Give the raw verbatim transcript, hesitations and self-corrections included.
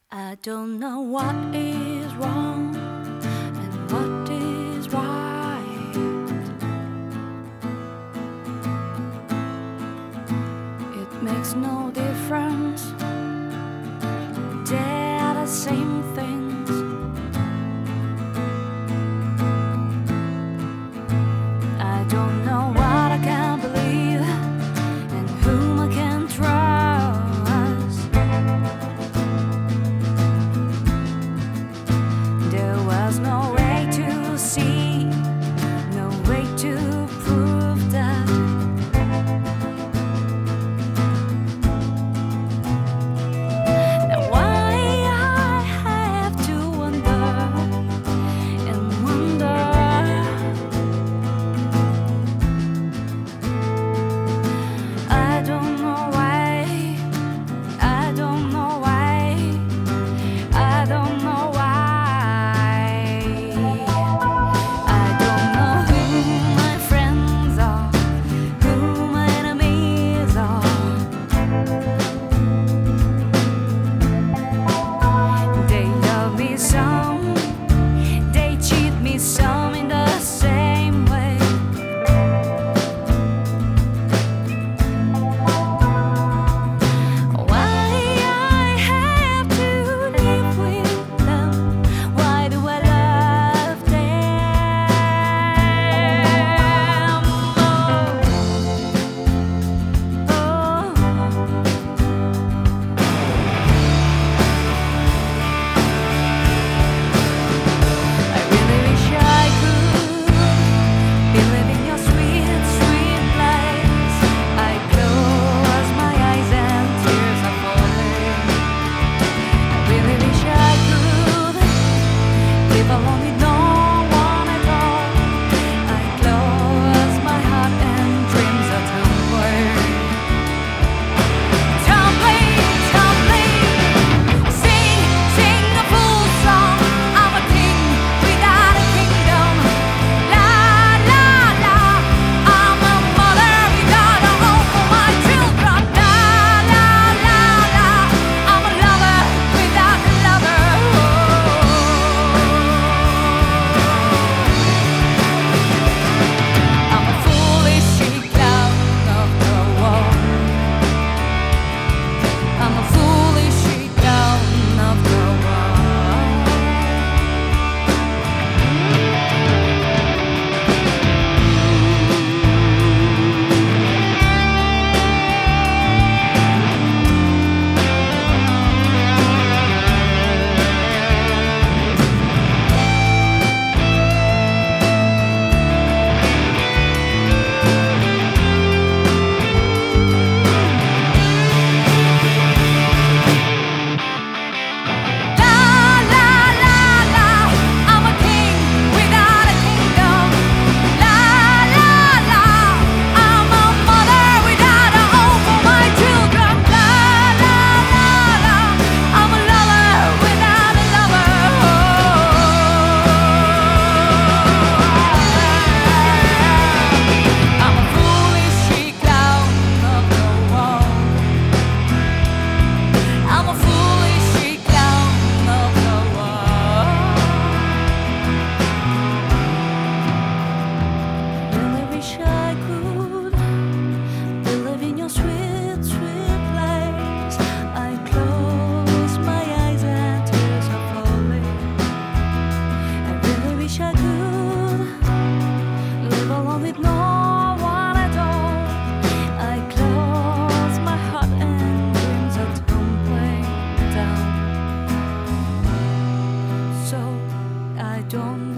I don't know what is wrong and what is right. It makes no difference, they're the same things. I don't know what I can believe and whom I can trust. There was no way to see, no way to prove that. Now why I have to wonder and wonder. I don't know why, I don't know why, I don't know why. Some in the same way. Why I have to live with them? Why do I love them? Oh, I really wish I could be living your sweet, sweet lies. I close my eyes and tears are falling. I really wish I could live alone with no one at all. I close my heart and dreams are tumbling. Tumbling, tumbling. Sing, sing a full song. I'm a king without a kingdom. La, la, la. I'm a mother without a home for my children. La, la, la, la. I'm a lover without a lover. I'm a foolish clown of the world. I'm a foolish clown of the world. La, la, la, la. I'm a king without a kingdom. La, la, la. I'm a mother without a home for my children. La, la, la, la. I'm a lover without a lover. I'm a foolish clown of the world. I'm a foolish clown of the world. Really wish I could be living your sweet, sweet place. I close my eyes and tears are falling. I really wish I could live alone with no one at all. I close my heart and dreams are tumbling down. So I don't